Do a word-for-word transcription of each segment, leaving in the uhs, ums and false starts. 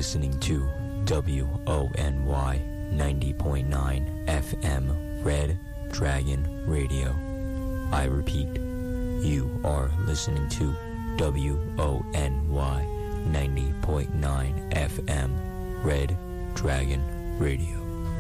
listening to W O N Y ninety point nine F M Red Dragon Radio. I repeat, you are listening to W O N Y ninety point nine F M Red Dragon Radio.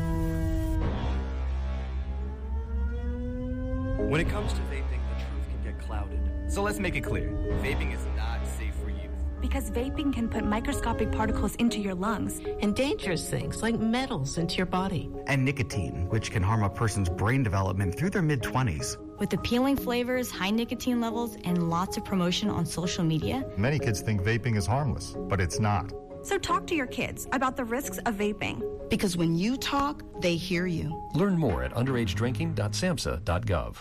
When it comes to vaping, the truth can get clouded. So let's make it clear. Vaping is not safe for youth. Because vaping can put microscopic particles into your lungs. And dangerous things like metals into your body. And nicotine, which can harm a person's brain development through their mid-twenties. With appealing flavors, high nicotine levels, and lots of promotion on social media. Many kids think vaping is harmless, but it's not. So talk to your kids about the risks of vaping. Because when you talk, they hear you. Learn more at underage drinking dot samhsa dot gov.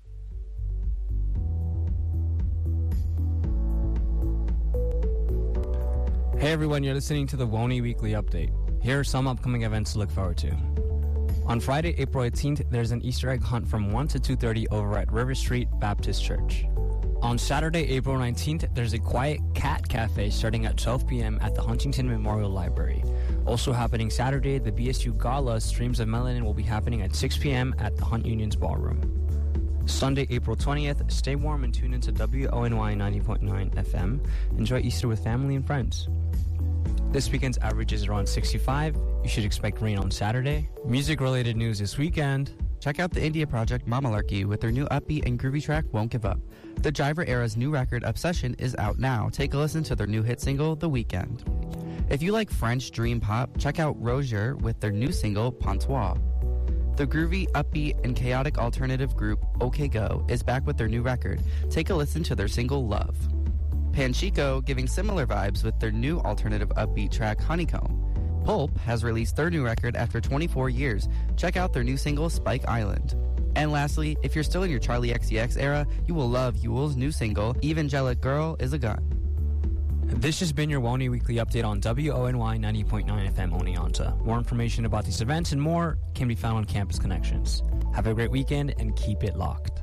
Hey everyone, you're listening to the W O N Y Weekly Update. Here are some upcoming events to look forward to. On Friday, April eighteenth, there's an Easter egg hunt from one to two thirty over at River Street Baptist Church. On Saturday, April nineteenth, there's a Quiet Cat Cafe starting at twelve p.m. at the Huntington Memorial Library. Also happening Saturday, the B S U Gala Streams of Melanin will be happening at six p.m. at the Hunt Union's Ballroom. Sunday, April twentieth, stay warm and tune into W O N Y ninety point nine F M. Enjoy Easter with family and friends. This weekend's average is around sixty-five. You should expect rain on Saturday. Music-related news this weekend. Check out the India project Mamalarkey with their new upbeat and groovy track Won't Give Up. The Jiver Era's new record Obsession is out now. Take a listen to their new hit single, The Weekend. If you like French dream pop, check out Roger with their new single, Pontois. The groovy, upbeat, and chaotic alternative group OK Go is back with their new record. Take a listen to their single, Love. Panchico giving similar vibes with their new alternative upbeat track, Honeycomb. Pulp has released their new record after twenty-four years. Check out their new single, Spike Island. And lastly, if you're still in your Charlie X C X era, you will love Yule's new single, Evangelic Girl is a Gun. This has been your W O N Y Weekly Update on W O N Y ninety point nine F M Oneonta. More information about these events and more can be found on Campus Connections. Have a great weekend and keep it locked.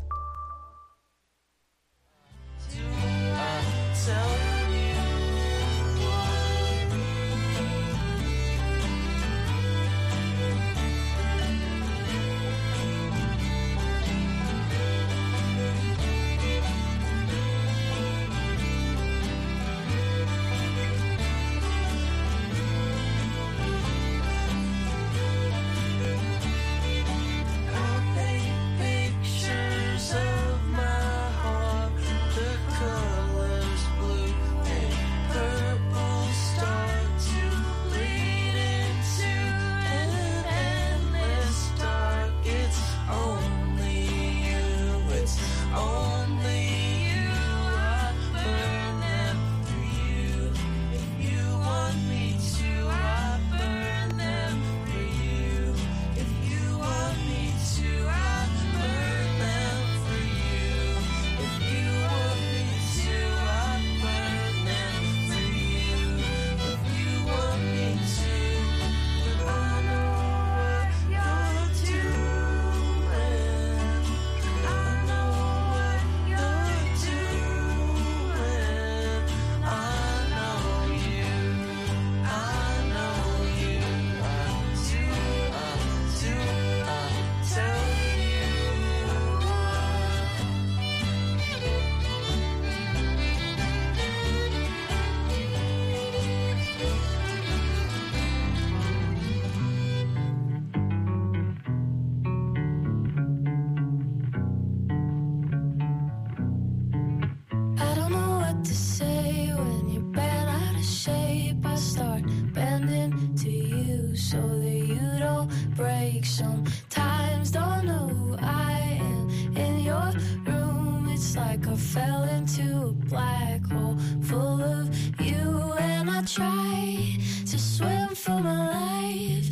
Sometimes don't know who I am in your room. It's like I fell into a black hole full of you, and I try to swim for my life,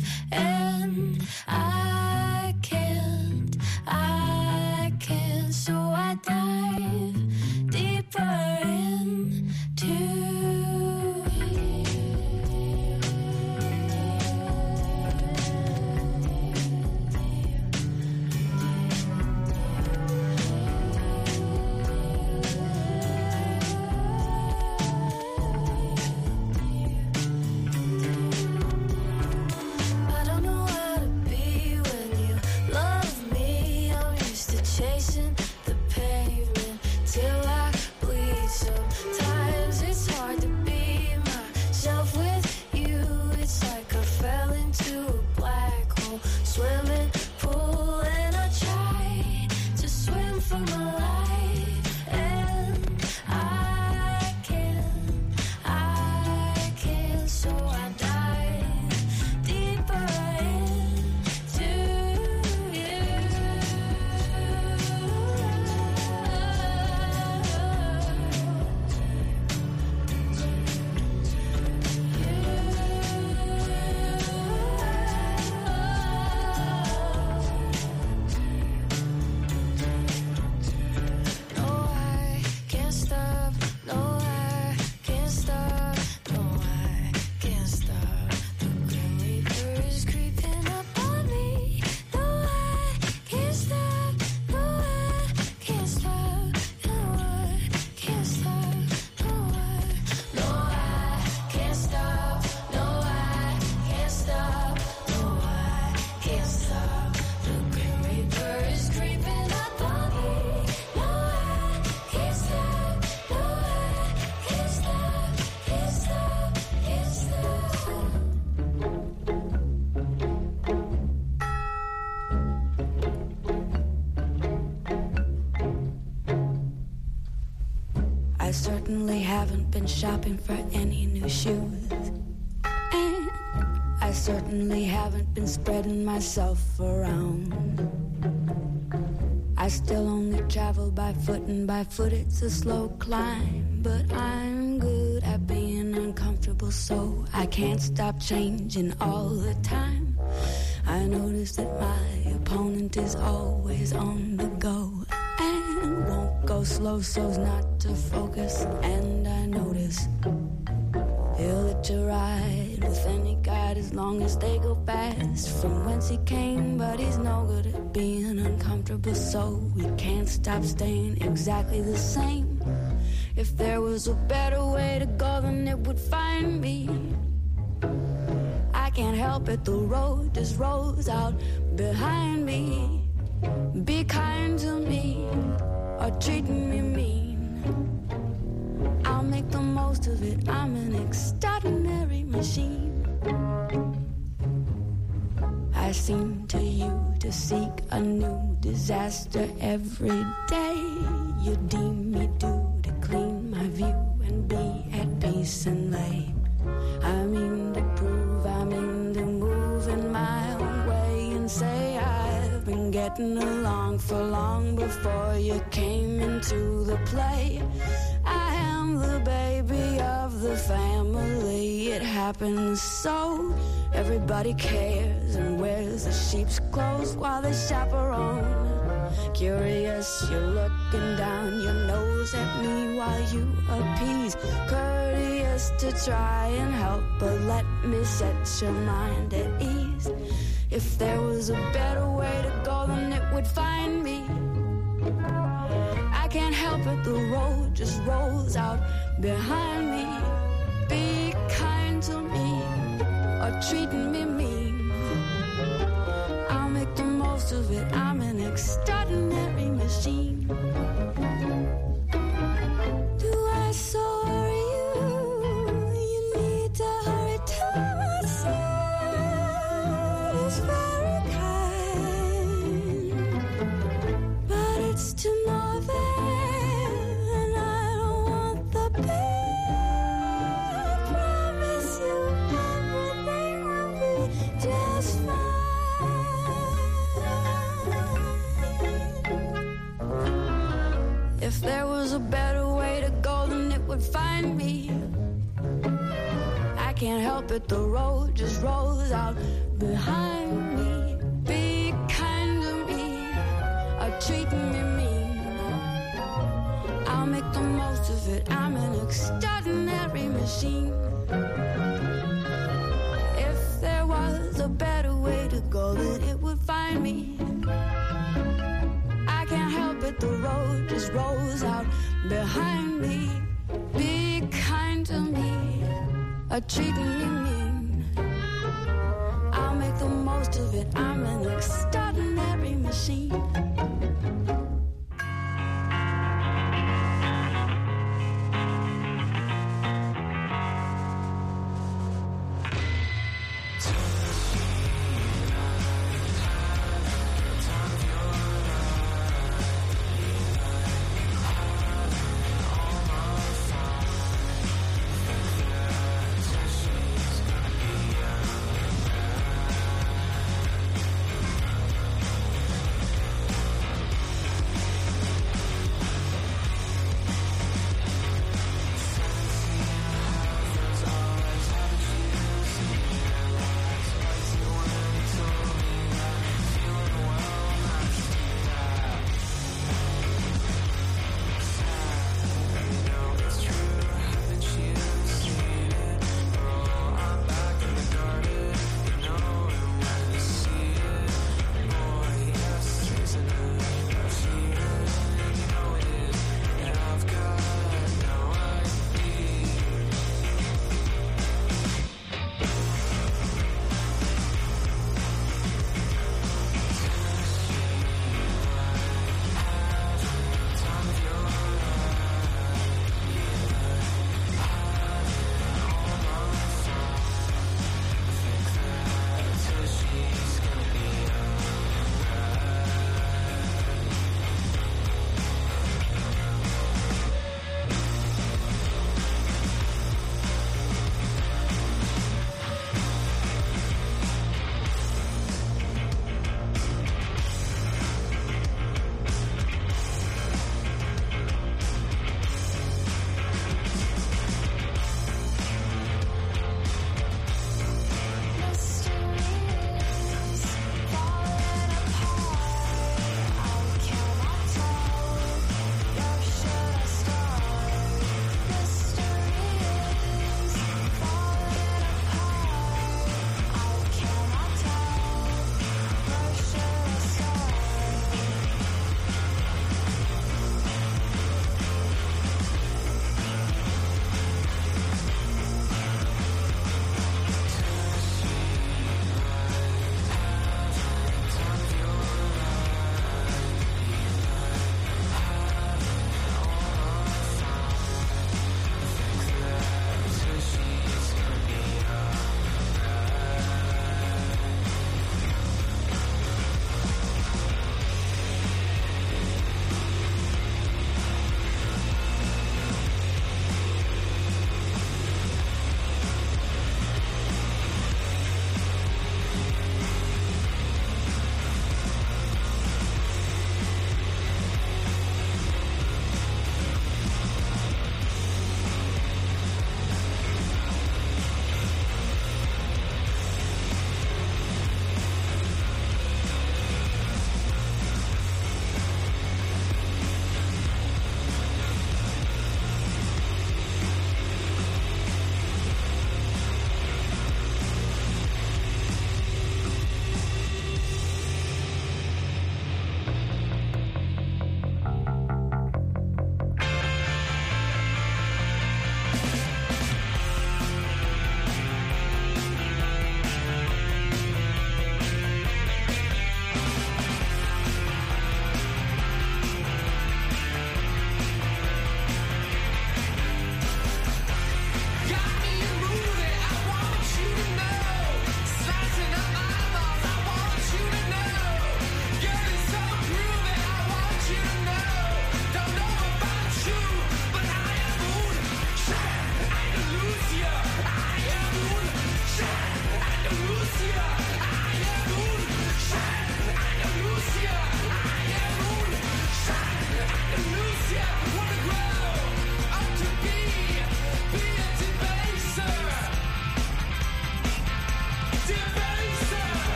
and I can't, I can't. So I dive deeper into certainly haven't been shopping for any new shoes. And I certainly haven't been spreading myself around. I still only travel by foot, and by foot it's a slow climb. But I'm good at being uncomfortable, so I can't stop changing all the time. I notice that my opponent is always on the go and won't go slow so's not to focus. And I notice he'll let you ride with any guide as long as they go fast from whence he came. But he's no good at being uncomfortable, so we can't stop staying exactly the same. If there was a better way to go, then it would find me. I can't help it, the road just rolls out behind me. Be kind to me or treating me mean, I'll make the most of it. I'm an extraordinary machine. I seem to you to seek a new disaster every day. You deem me due to clean my view and be at peace and lay. I mean to prove, I mean to move in my own way and say I've been getting along for long before you came into the play. I am the baby of the family. It happens so. Everybody cares and wears the sheep's clothes while they chaperone. Curious, you're looking down your nose at me while you appease. Courteous to try and help, but let me set your mind at ease. If there was a better way to go, then it would find me. I can't help it, the road just rolls out behind me. Be kind to me or treating me mean, I'll make the most of it. I'm an extraordinary machine. Do I sorry you? You need to hurry to my side. It's very kind, but it's too northern, and I don't want the pain. I promise you everything will be just fine. If there was a better way to go, then it would find me. I can't help it, the road just rolls out behind me. Be kind to me or treating me mean, I'll make the most of it. I'm an extraordinary machine. If there was a better way to go, then it would find me. I can't help it, the road just rolls out behind me. Be kind to me or treating me mean, I'll make the most of it. I'm an extraordinary machine.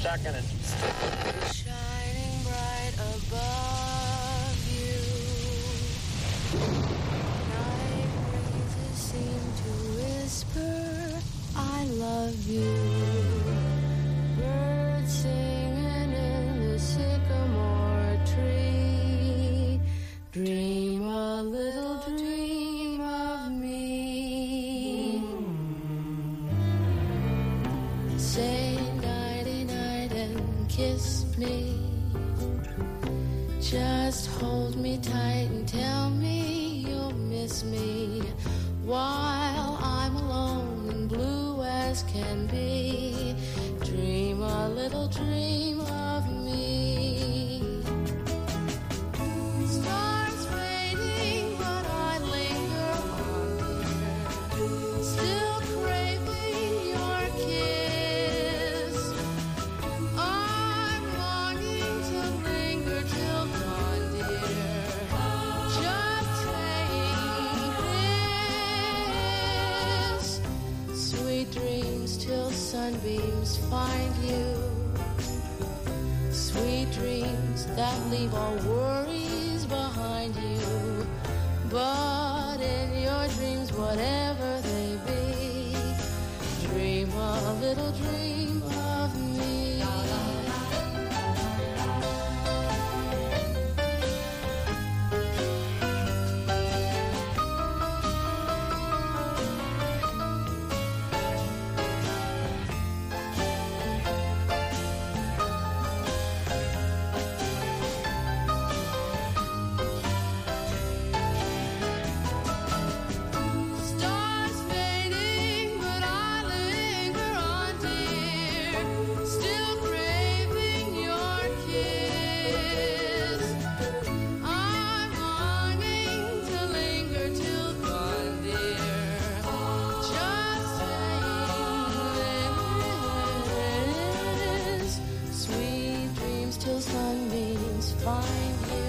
checking it. Shining bright above you. Night breezes seem to whisper, I love you. Birds singing in the sycamore tree. Dream a little dream of me. Say nighty night and kiss me. Just hold me tight and tell me you'll miss me while I'm alone and blue as can be. Dream a little dream of me. Stars fading, but I linger on, dear. Still craving your kiss. I'm longing to linger till dawn, dear. Just saying this. Sweet dreams till sunbeams find you. Sweet dreams that leave all worries behind you. But in your dreams, whatever they be, dream a little dream of me. Stars fading, but I linger on, dear. Still craving your kiss. I'm longing to linger till dawn, dear. Just saying this. Sweet dreams till sunbeams find you.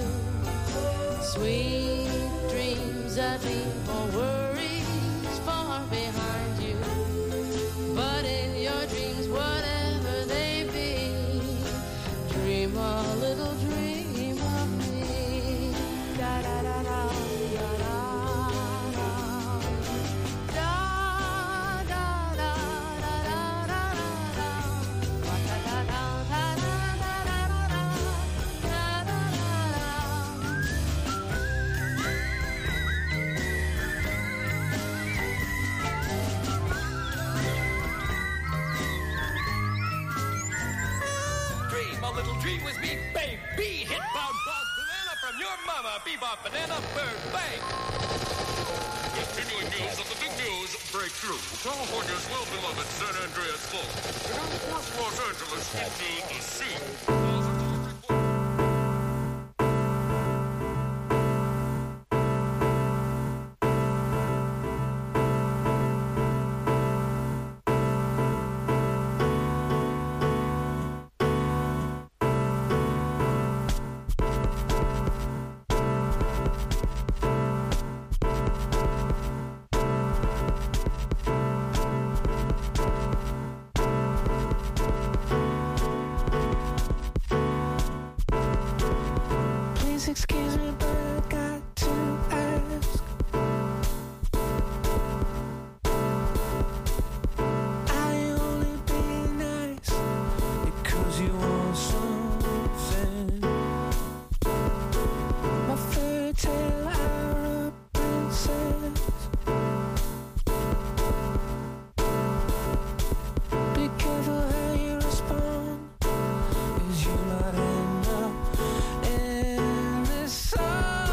Sweet dreams that leave all worries far behind you. But in your dreams, whatever they be, dream a little dream of me. Da da da da da da da. Da da da da da da da. Da da da da da da da da da. Da da da da. Dream a little dream with me, baby. Hit bound bob banana from your mama. Bebop banana bird bang. Continuing news of the big news breakthrough. California's well-beloved San Andreas Fault. And of course, Los Angeles into the sea. Please excuse me, but I got to ask. I only be nice because you want something. My fairy tale Arab princess. Be careful how you respond, 'cause you might end up in this song.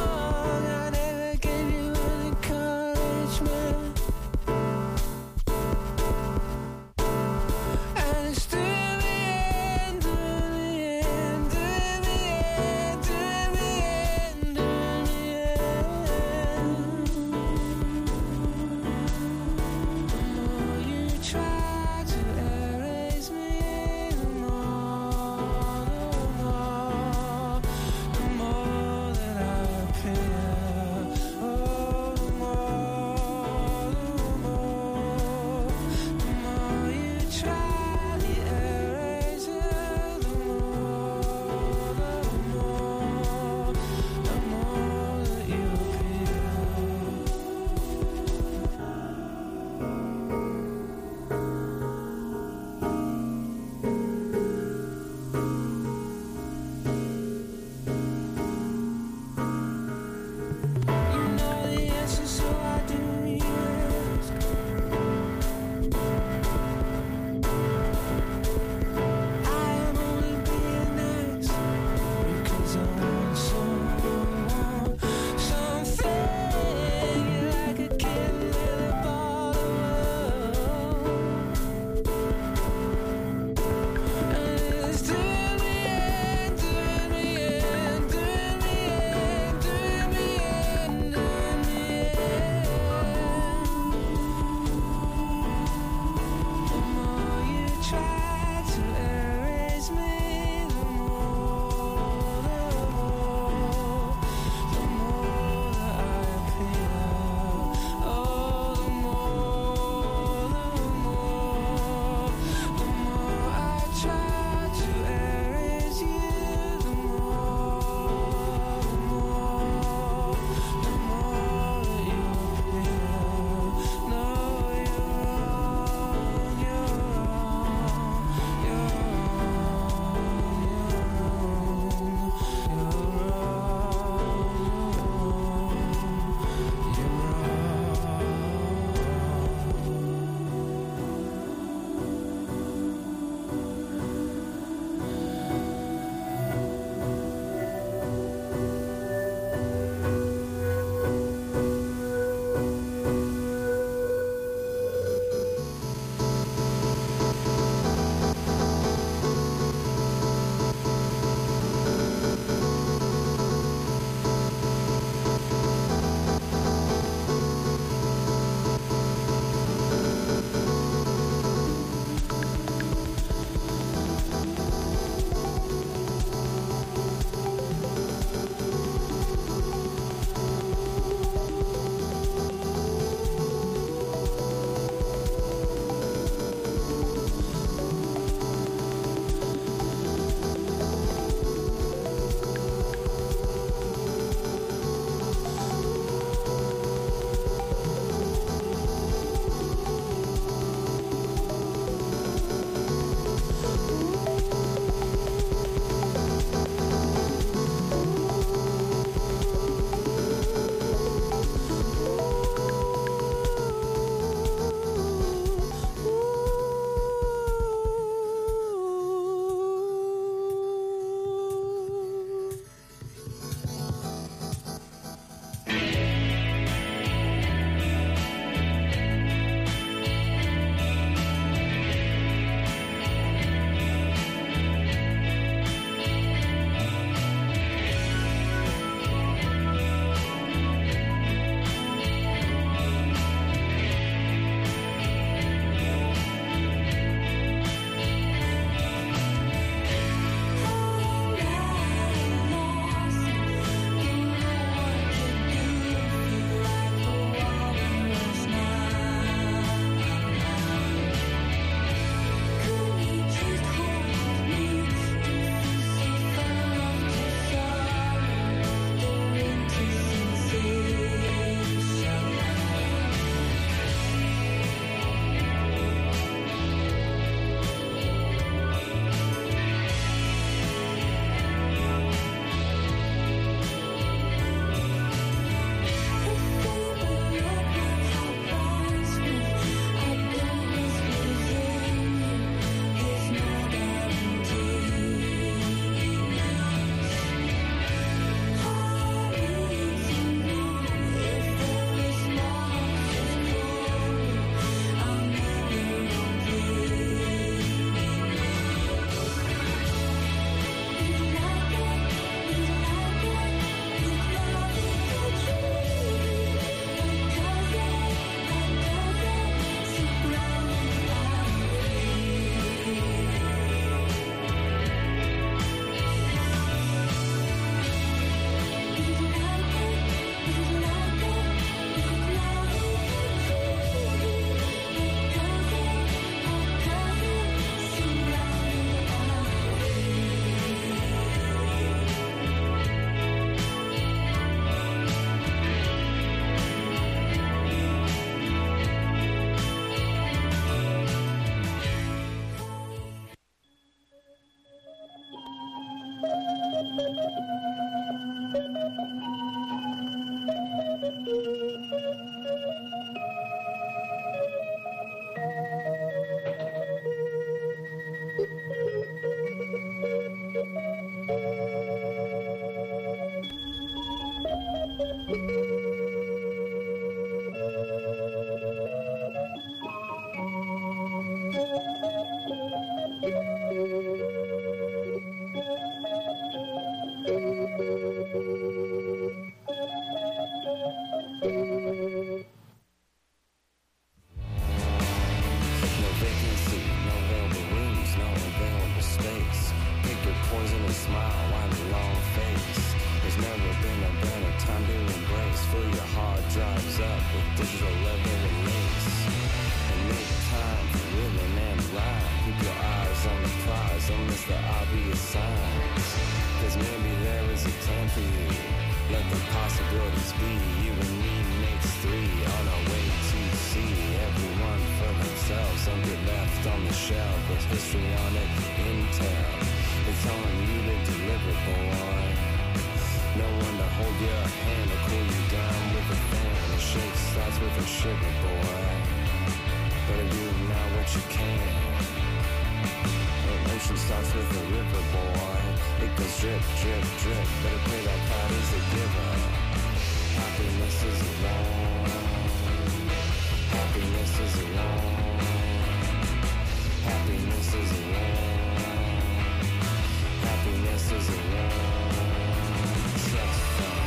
fill your hard drives up with digital leather and lace. And make time for willing and blind. Keep your eyes on the prize, don't miss the obvious signs. Cause maybe there is a plan for you. Let the possibilities be. You and me makes three on our way to see everyone for themselves. Don't get left on the shelf with history on it, intel. It's on you to deliver, boy. No one to hold your hand or cool you down with a fan. A shake starts with a shiver, boy. Better do now what you can. An ocean starts with a river, boy. It goes drip, drip, drip. Better pray that God is a giver. Happiness is alone. Happiness is alone. Happiness is alone. Happiness is alone. Trust fund.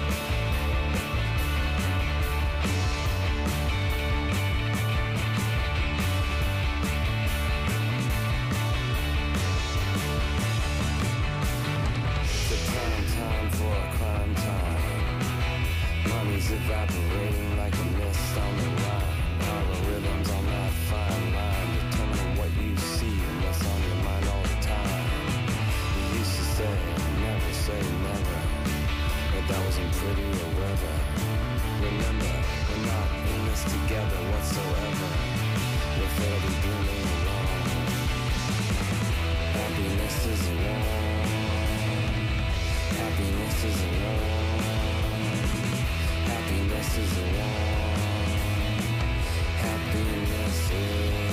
Evaporating like a mist on the line. Algorithms on that fine line determine what you see and what's on your mind all the time. You used to say, never say never, but that wasn't pretty or weather. Remember, we're not in this together whatsoever. We're fairly blooming alone. Happiness is alone. Happiness is alone. Happiness is alone. Happiness is.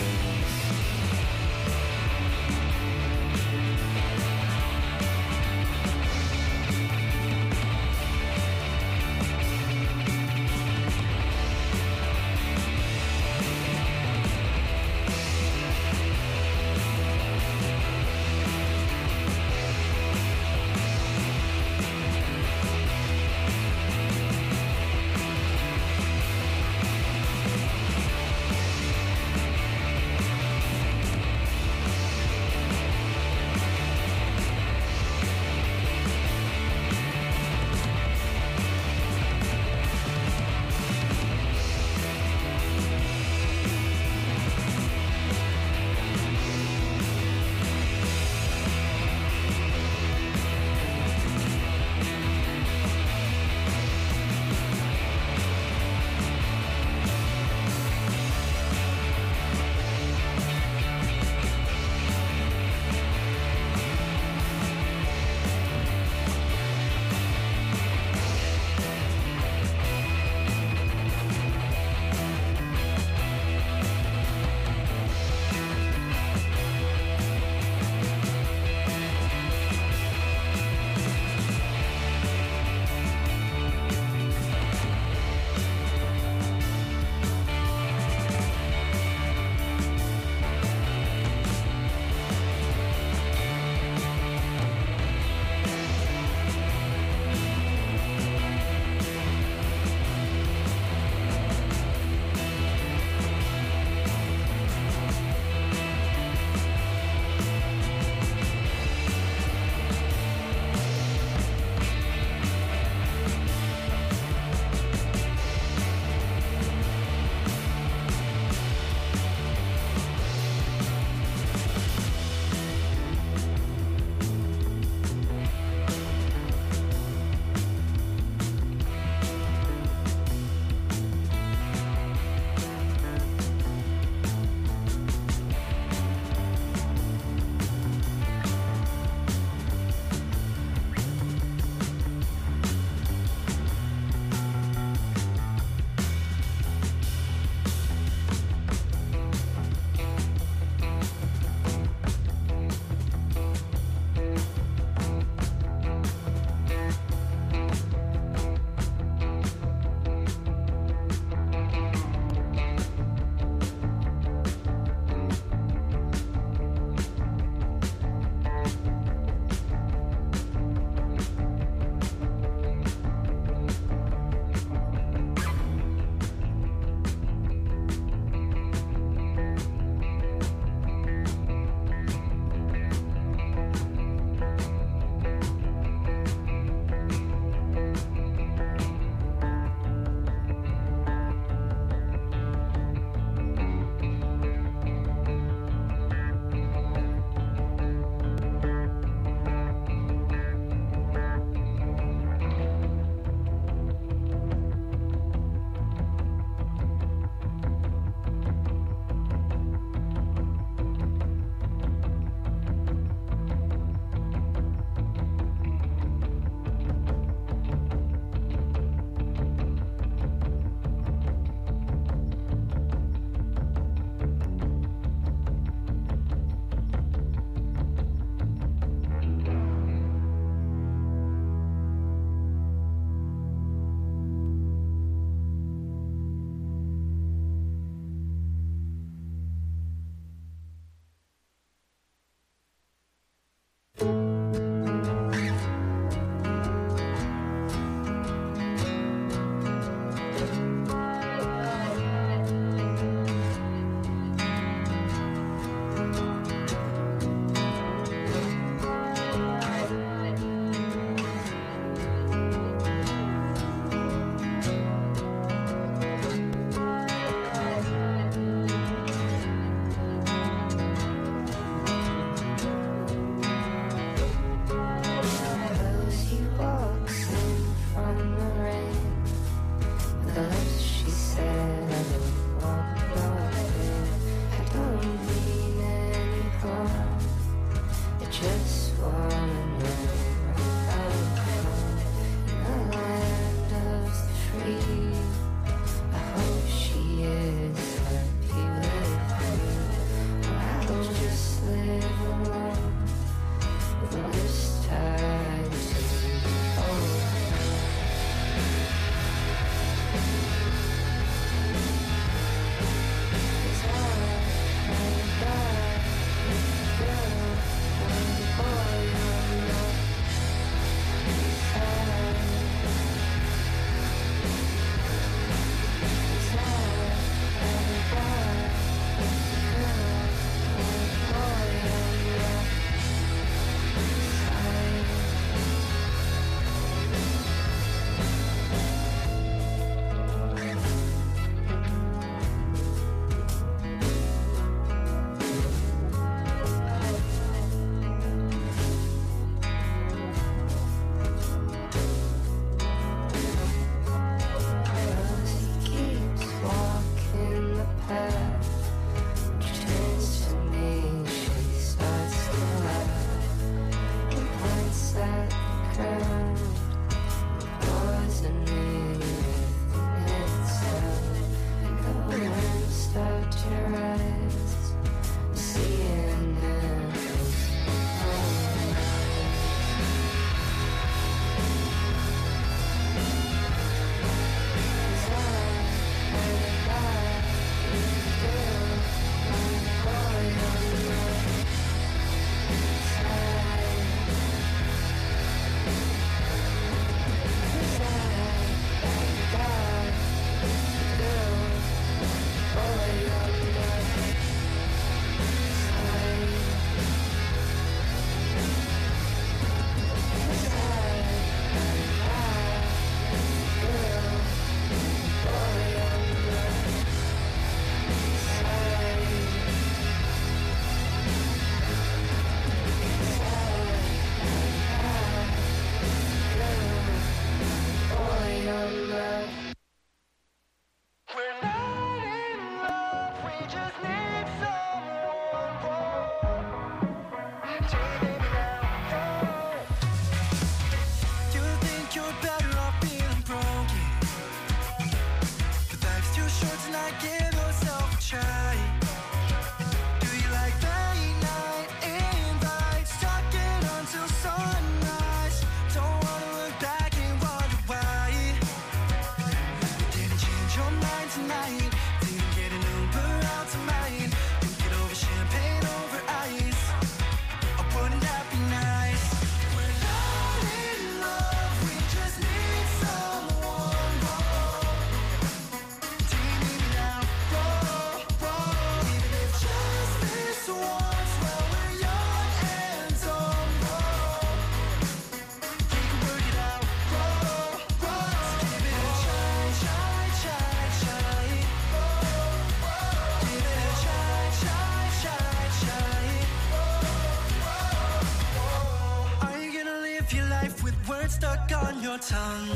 Stuck on your tongue.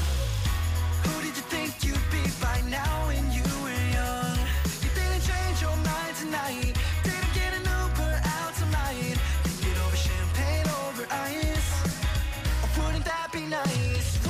Who did you think you'd be by now when you were young? You didn't change your mind tonight. Didn't get an Uber out tonight. Didn't get over champagne over ice. Or wouldn't that be nice? Whoa.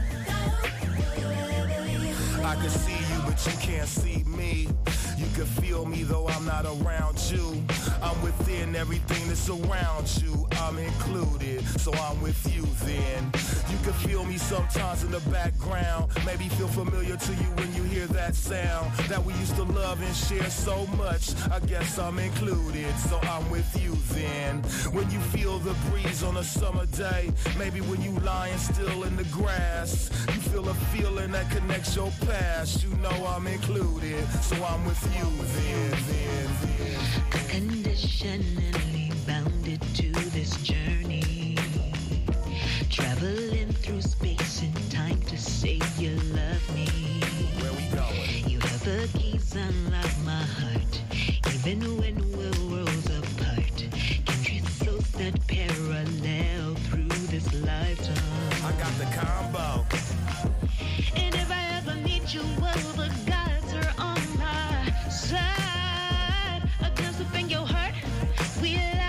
I can see you, but you can't see me. You can feel feel me though I'm not around you. I'm within everything that's around you. I'm included, so I'm with you then. You can feel me sometimes in the background. Maybe feel familiar to you when you hear that sound that we used to love and share so much. I guess I'm included, so I'm with you then. When you feel the breeze on a summer day, maybe when you lying still in the grass, you feel a feeling that connects your past. You know I'm included, so I'm with you then, then, then. Unconditionally bounded to this journey, traveling through space and time to say you love me. Where we going? You have the keys, unlock my heart, even when we're worlds apart. Kindred souls that parallel through this lifetime. I got the combo. And if I ever meet you, well, the gods are on my side. A glimpse up in your heart, we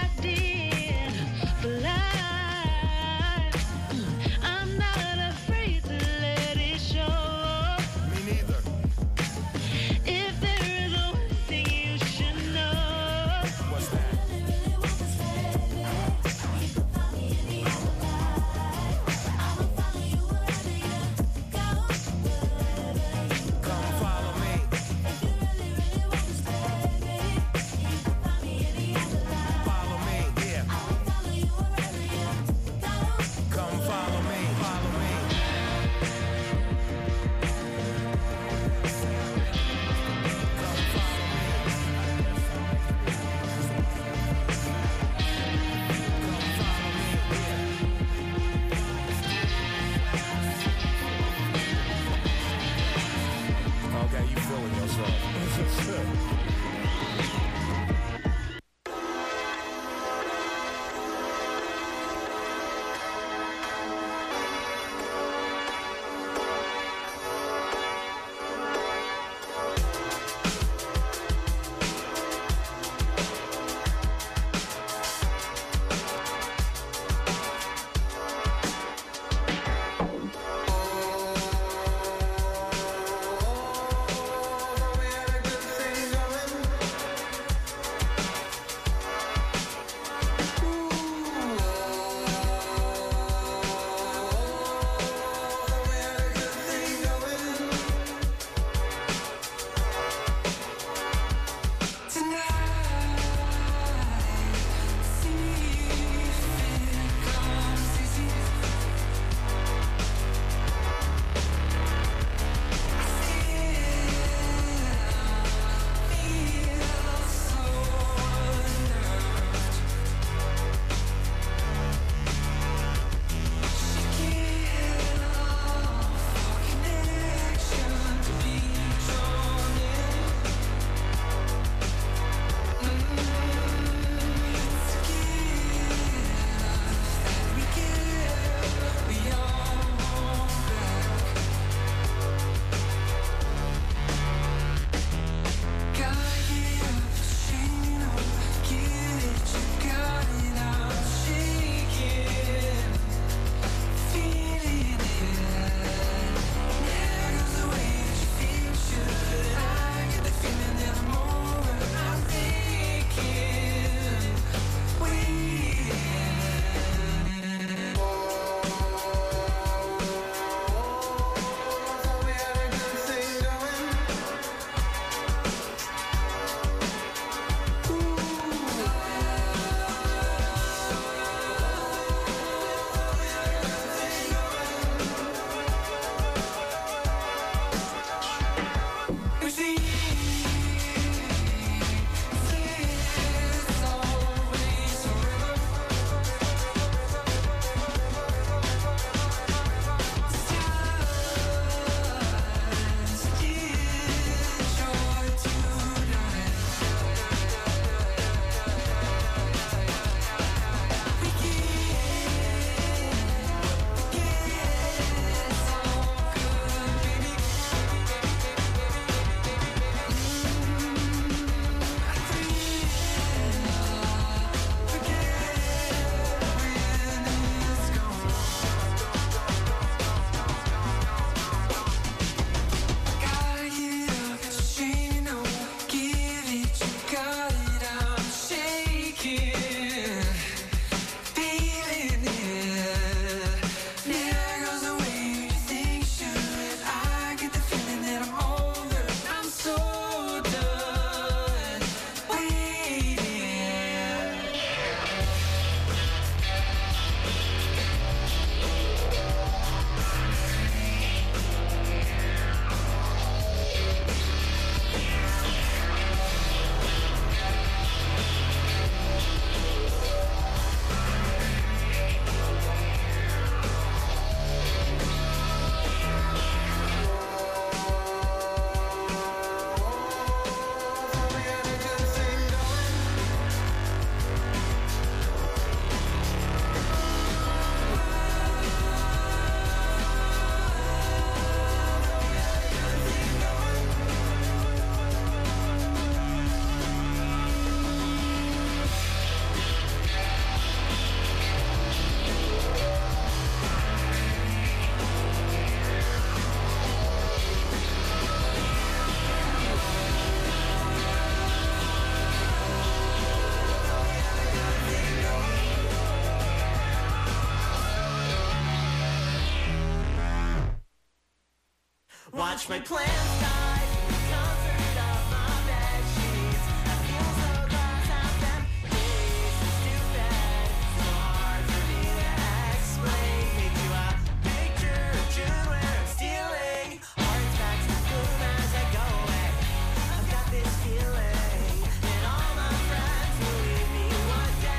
watch my plans die from the comfort of my bed sheets. I feel so glass half empty, so stupid, so hard for me to explain. Paint you a picture of June where I'm stealing hearts back to the gloom as I go away. I've got this feeling that all my friends will leave me one day.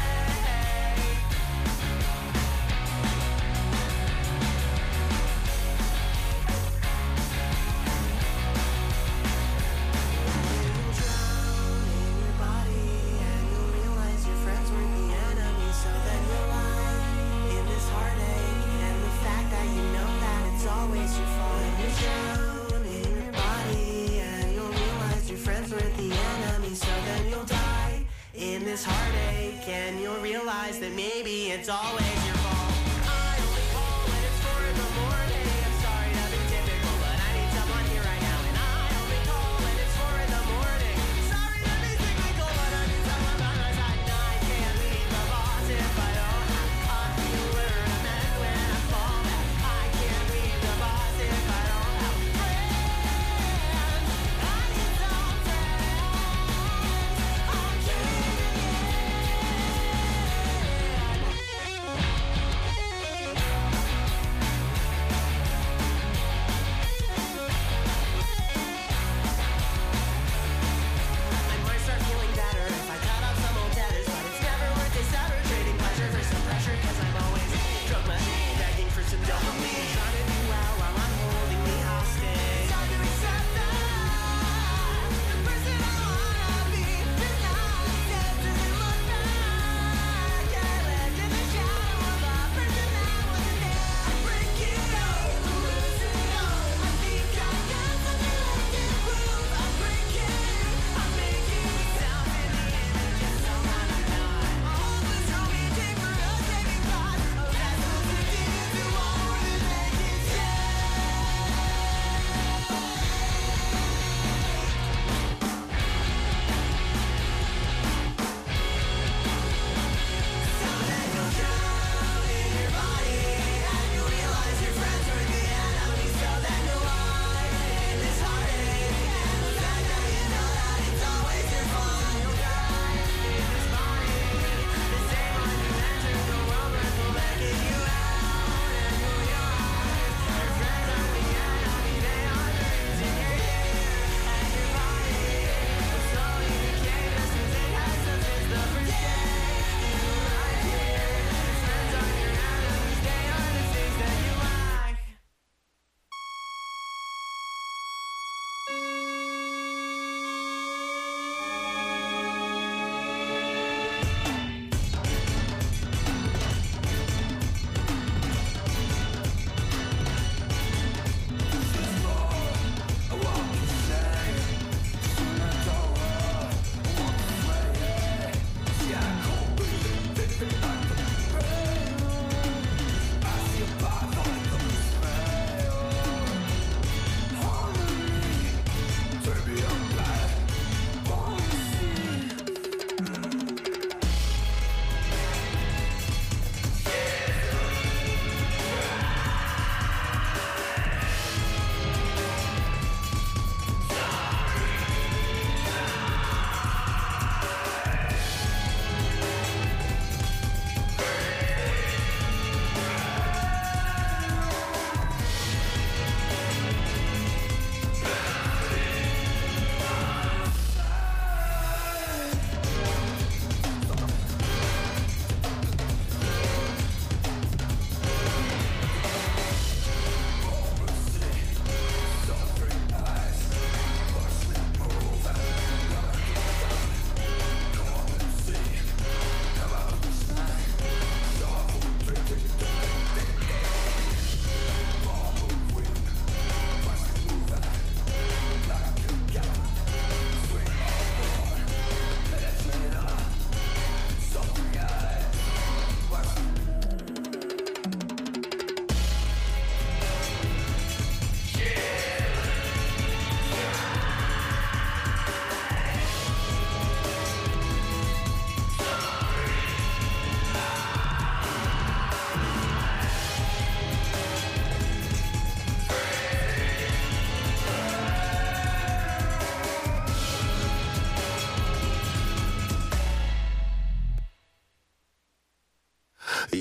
In this heartache, and you'll realize that maybe it's always your fault. I only call when it's four in the morning. I'm sorry to be typical, but I need someone here right now. And I only call when it's four in the morning. Sorry to be cyclical, but I need someone by my side. And I can't leave the boss if I don't have coffee or a mess when I fall back. I can't leave the boss if I don't have friends. I need some friends. I'm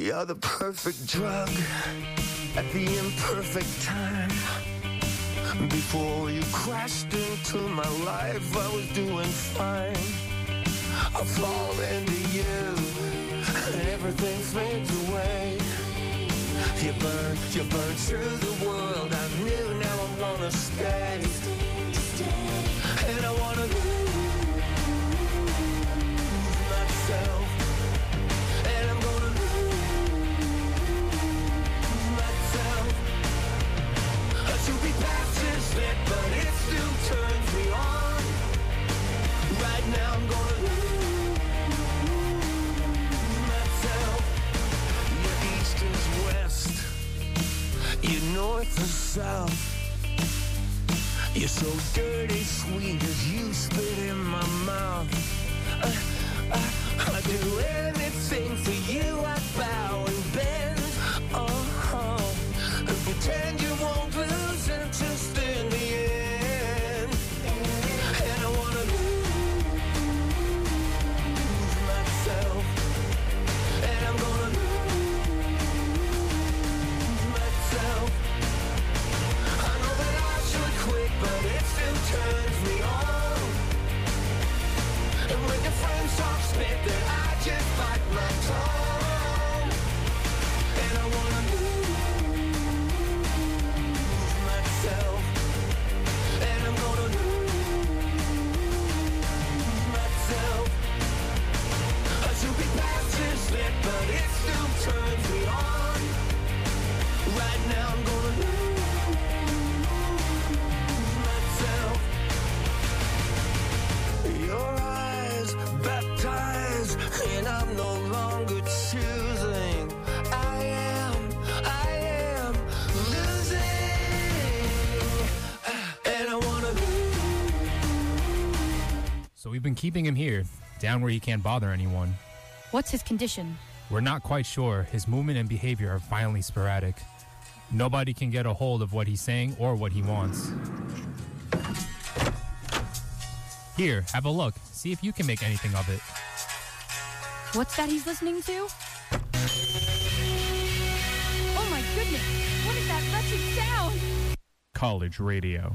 You're the perfect drug at the imperfect time. Before you crashed into my life, I was doing fine. I fall into you, and everything fades away. You burn, you burn through the world I knew, now I wanna stay. And I wanna lose myself. And I'm gonna lose myself. I should be past this bit, but it still turns me on. Right now I'm gonna lose myself. Your east is west, your north is south. You're so dirty sweet as you spit in my mouth. I, I, I'd do anything for you, I'd bow and bend. Uh-huh. And pretend you won't lose interest in the end. And I wanna lose myself. And I'm gonna lose myself. I know that I should quit, but it still turns me on. And when your friends talk spit, then I just bite my tongue. And I wanna lose myself. And I'm gonna lose myself. I should be past this bit, but it still turns me on. Right now I'm gonna lose myself. Your eyes baptized, and I'm no longer choosing. I am, I am losing. And I wanna lose. So we've been keeping him here, down where he can't bother anyone. What's his condition? We're not quite sure. His movement and behavior are violently sporadic. Nobody can get a hold of what he's saying or what he wants. Here, have a look. See if you can make anything of it. What's that he's listening to? Oh my goodness! What is that wretched sound? College radio.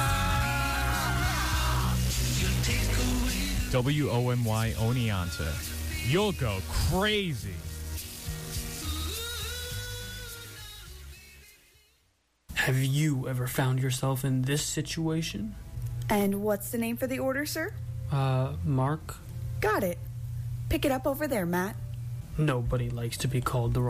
W O M Y Oneonta. You'll go crazy. Have you ever found yourself in this situation? And what's the name for the order, sir? Uh, Mark? Got it. Pick it up over there, Matt. Nobody likes to be called the wrong